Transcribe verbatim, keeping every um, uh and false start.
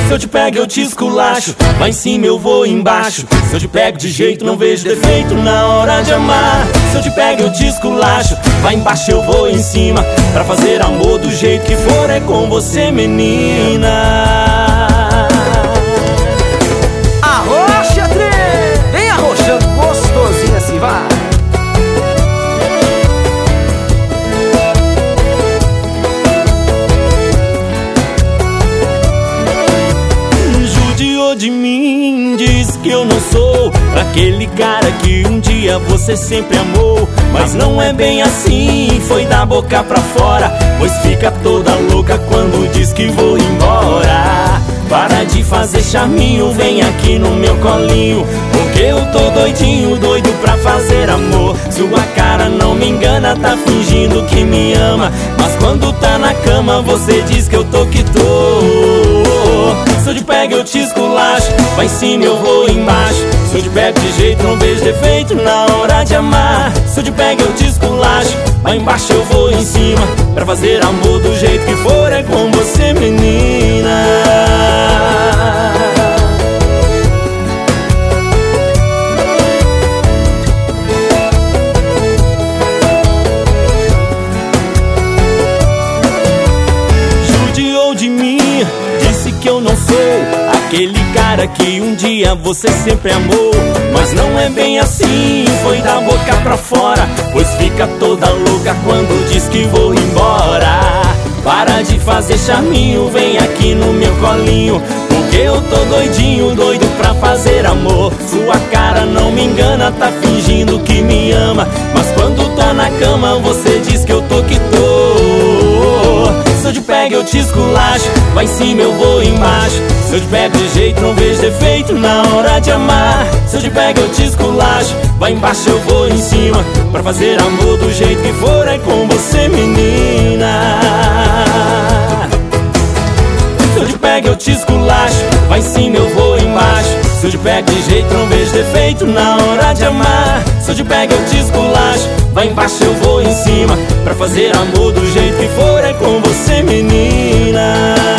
Se eu te pego eu te esculacho, vai em cima eu vou embaixo. Se eu te pego de jeito não vejo defeito na hora de amar. Se eu te pego eu te esculacho, vai embaixo eu vou em cima. Pra fazer amor do jeito que for é com você, menina. Arrocha, trem! Vem arrochando gostosinho assim, vai! Judiou de mim, diz que eu não sou aquele cara que um dia você sempre amou. Mas não é bem assim, foi da boca pra fora, pois fica toda louca quando diz que vou embora. Para de fazer charminho, vem aqui no meu colinho, porque eu tô doidinho, doido pra fazer amor. Sua cara não me engana, tá fingindo que me ama, mas quando tá na cama você diz que eu tô que tô. Se eu te pego eu te esculacho, vai em cima eu vou embaixo. Se eu te pego de jeito não vejo defeito na hora de amar. Se eu te pego eu te esculacho, vai embaixo eu vou em cima. Pra fazer amor do jeito que for é com você, menina. Judiou de mim, disse que eu não sou aquele cara que um dia você sempre amou. Mas não é bem assim, foi da boca pra fora, pois fica toda louca quando diz que vou embora. Para de fazer charminho, vem aqui no meu colinho, porque eu tô doidinho, doido pra fazer amor. Sua cara não me engana, tá fingindo que me ama, mas quando tá na cama você diz que eu tô que tô. Se eu te pego eu te esculacho, vai em cima eu vou embaixo. Se eu te pego de jeito não vejo defeito na hora de amar. Se eu te pego eu te esculacho, vai embaixo eu vou em cima. Pra fazer amor do jeito que for é com você, menina. Se eu te pego eu te esculacho, vai em cima eu vou embaixo. Se eu te pego de jeito não vejo defeito na hora de amar. Se eu te pego eu te esculacho, vai embaixo eu vou em cima. Pra fazer amor do jeito que for é com você, menina.